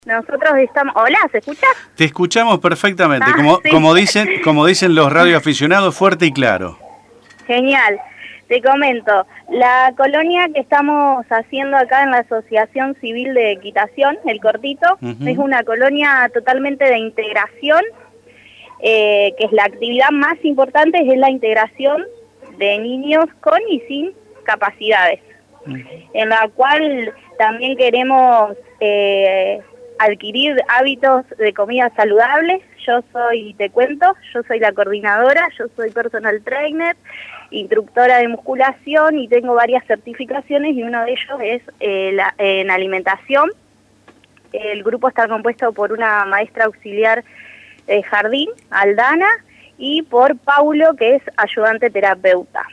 Nosotros estamos... Hola, ¿se escucha? Te escuchamos perfectamente, Sí. como dicen los radioaficionados, fuerte y claro. Genial. Te comento, la colonia que estamos haciendo acá en la Asociación Civil de Equitación, El Cortito, es una colonia totalmente de integración, que es la actividad más importante, es la integración de niños con y sin capacidades, en la cual también queremos adquirir hábitos de comida saludable. Te cuento, yo soy la coordinadora, yo soy personal trainer, instructora de musculación y tengo varias certificaciones y uno de ellos es en alimentación. El grupo está compuesto por una maestra auxiliar de jardín, Aldana, y por Paulo, que es ayudante terapeuta.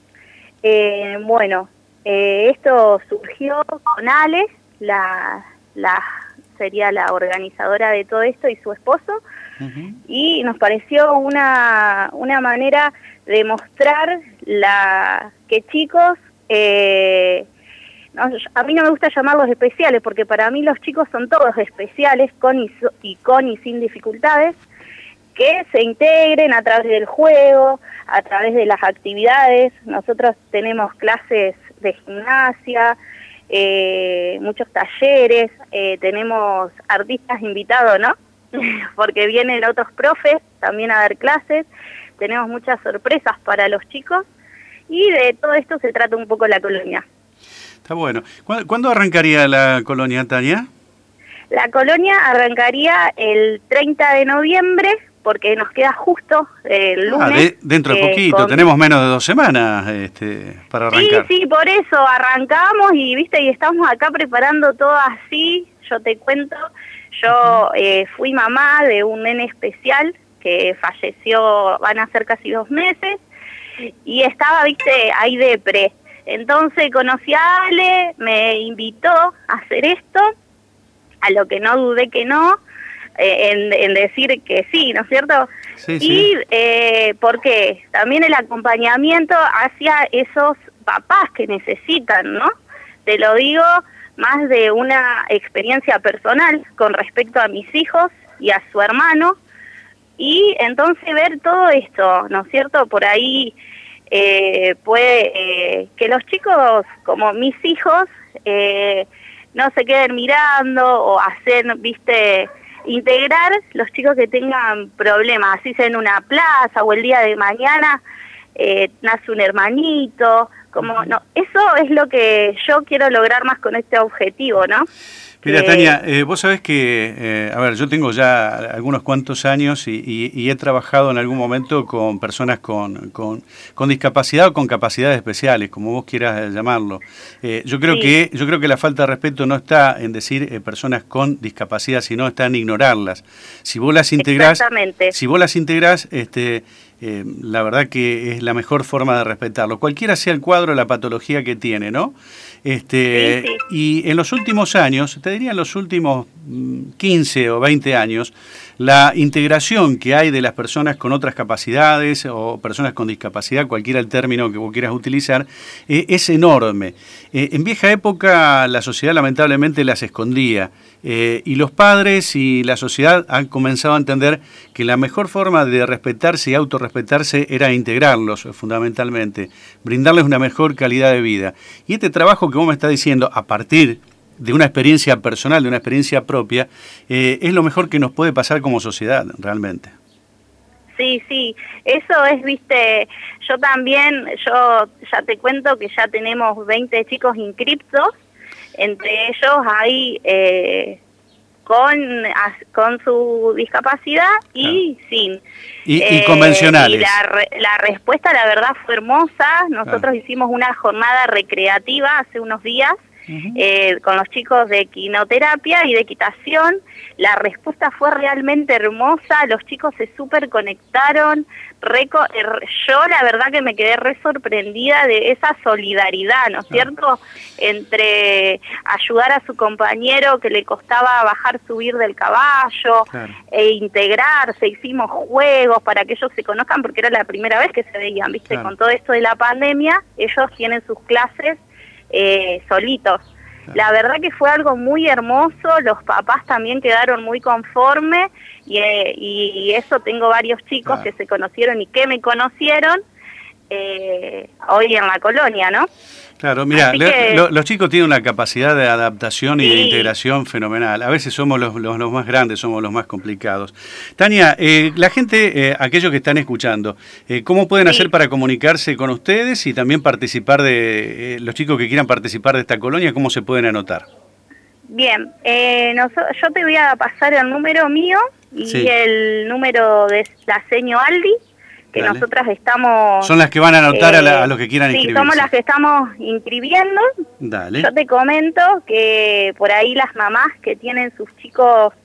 Esto surgió con Ale, sería la organizadora de todo esto, y su esposo, y nos pareció una manera de mostrar que chicos, a mí no me gusta llamarlos especiales, porque para mí los chicos son todos especiales, con y sin dificultades, que se integren a través del juego, a través de las actividades. Nosotros tenemos clases de gimnasia, muchos talleres, tenemos artistas invitados, ¿no? Porque vienen otros profes también a dar clases, tenemos muchas sorpresas para los chicos y de todo esto se trata un poco la colonia. Está bueno. ¿Cuándo arrancaría la colonia, Tania? La colonia arrancaría el 30 de noviembre, porque nos queda justo el lunes. Dentro de poquito, tenemos menos de 2 semanas para arrancar. Sí, por eso arrancamos y estamos acá preparando todo así. Yo te cuento, yo fui mamá de un nene especial que falleció, van a ser casi 2 meses, y estaba, ahí depre. Entonces conocí a Ale, me invitó a hacer esto, a lo que no dudé que no, en decir que sí, ¿no es cierto? Sí, y porque también el acompañamiento hacia esos papás que necesitan, ¿no? Te lo digo más de una experiencia personal con respecto a mis hijos y a su hermano, y entonces ver todo esto, ¿no es cierto? Por ahí puede que los chicos, como mis hijos, no se queden mirando o hacer, integrar los chicos que tengan problemas, así sea en una plaza o el día de mañana nace un hermanito, eso es lo que yo quiero lograr más con este objetivo, ¿no? Mira, Tania, vos sabés que, yo tengo ya algunos cuantos años y he trabajado en algún momento con personas con discapacidad o con capacidades especiales, como vos quieras llamarlo. Yo creo que la falta de respeto no está en decir personas con discapacidad, sino está en ignorarlas. Si vos las integrás, la verdad que es la mejor forma de respetarlo, cualquiera sea el cuadro, la patología que tiene, ¿no? Y en los últimos años, te diría en los últimos 15 o 20 años, la integración que hay de las personas con otras capacidades o personas con discapacidad, cualquiera el término que vos quieras utilizar, es enorme. En vieja época la sociedad lamentablemente las escondía, y los padres y la sociedad han comenzado a entender que la mejor forma de respetarse y autorrespetarse era integrarlos fundamentalmente, brindarles una mejor calidad de vida. Y este trabajo que vos me estás diciendo, a partir de una experiencia personal, de una experiencia propia, es lo mejor que nos puede pasar como sociedad, realmente. Sí, eso es, yo ya te cuento que ya tenemos 20 chicos inscriptos, entre ellos hay con su discapacidad y sin. Y convencionales. Y la respuesta, la verdad, fue hermosa. Nosotros hicimos una jornada recreativa hace unos días, con los chicos de equinoterapia y de equitación. La respuesta fue realmente hermosa, los chicos se súper conectaron, yo la verdad que me quedé re sorprendida de esa solidaridad, ¿no es cierto?, entre ayudar a su compañero que le costaba subir del caballo, e integrarse. Hicimos juegos para que ellos se conozcan, porque era la primera vez que se veían, con todo esto de la pandemia, ellos tienen sus clases solitos. La verdad que fue algo muy hermoso, los papás también quedaron muy conformes y eso, tengo varios chicos que se conocieron y que me conocieron hoy en la colonia, ¿no? Claro, mira, los chicos tienen una capacidad de adaptación y de integración fenomenal. A veces somos los más grandes, somos los más complicados. Tania, la gente, aquellos que están escuchando, ¿cómo pueden hacer para comunicarse con ustedes y también participar de, los chicos que quieran participar de esta colonia, cómo se pueden anotar? Bien, yo te voy a pasar el número mío y el número de la seño Aldi, que nosotras estamos... Son las que van a anotar a los que quieran inscribirse. Sí, somos las que estamos inscribiendo. Dale. Yo te comento que por ahí las mamás que tienen sus chicos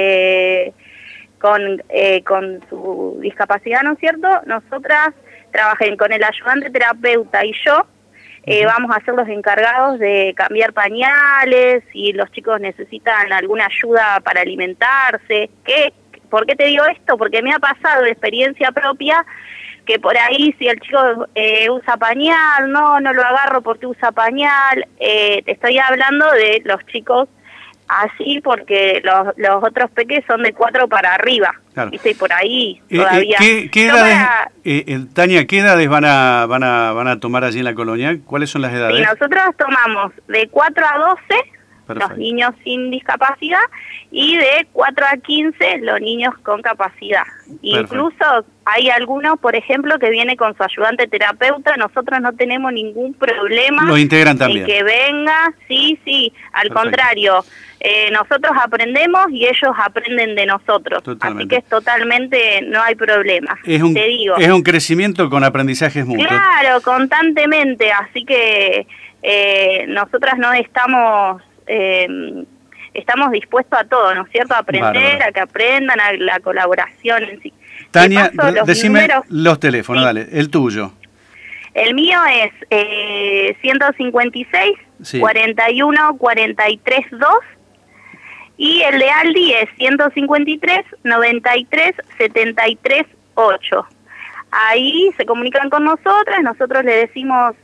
con su discapacidad, ¿no es cierto? Nosotras trabajen con el ayudante terapeuta y yo, vamos a ser los encargados de cambiar pañales, si los chicos necesitan alguna ayuda para alimentarse. ¿Por qué te digo esto? Porque me ha pasado de experiencia propia que por ahí si el chico usa pañal, no lo agarro porque usa pañal. Te estoy hablando de los chicos así porque los otros peques son de 4 para arriba. Claro. ¿Viste? Y por ahí todavía... ¿Qué edades, Tania, qué edades van a tomar allí en la colonia? ¿Cuáles son las edades? Sí, nosotros tomamos de 4 a 12... Perfecto. Los niños sin discapacidad, y de 4 a 15 los niños con capacidad. Perfecto. Incluso hay algunos, por ejemplo, que viene con su ayudante terapeuta. Nosotros no tenemos ningún problema. Lo integran también. En que venga, sí, al contrario. Nosotros aprendemos y ellos aprenden de nosotros. Totalmente. Así que es totalmente, no hay problema. Te digo. Es un crecimiento con aprendizajes mutuos. Claro, constantemente. Así que nosotras no estamos... estamos dispuestos a todo, ¿no es cierto? A aprender, a que aprendan, a la colaboración en sí. Tania, decime los teléfonos, dale, el tuyo. El mío es 156 41 43 2 y el de Aldi es 153 93 73 8. Ahí se comunican con nosotros le decimos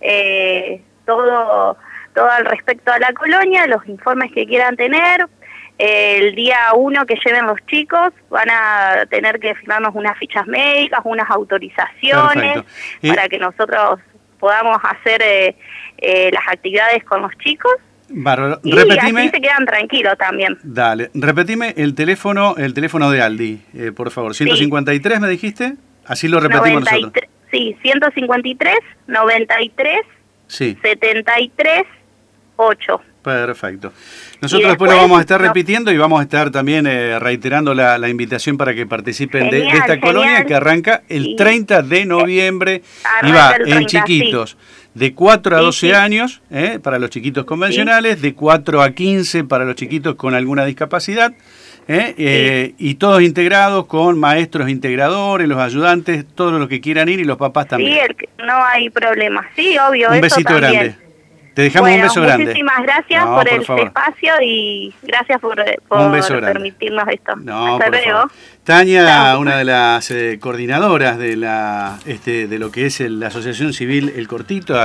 todo al respecto a la colonia, los informes que quieran tener. El día 1 que lleven los chicos van a tener que firmarnos unas fichas médicas, unas autorizaciones, para que nosotros podamos hacer las actividades con los chicos. Bárbaro. Y así se quedan tranquilos también. Dale, repetime el teléfono de Aldi, por favor. 153, ¿me dijiste? Así lo repetimos nosotros. Sí, 153 93 73 8. Perfecto. Nosotros después lo vamos a estar repitiendo y vamos a estar también reiterando la invitación para que participen de esta colonia que arranca el 30 de noviembre y va en chiquitos de 4 a 12 años, para los chiquitos convencionales, de 4 a 15 para los chiquitos con alguna discapacidad, y todos integrados con maestros integradores, los ayudantes, todos los que quieran ir y los papás también. Sí, no hay problema. Sí, obvio. Un besito grande. Te dejamos un beso grande. Muchísimas gracias por el espacio y gracias por permitirnos esto. Hasta luego. Tania, una de las coordinadoras de lo que es la Asociación Civil El Cortito.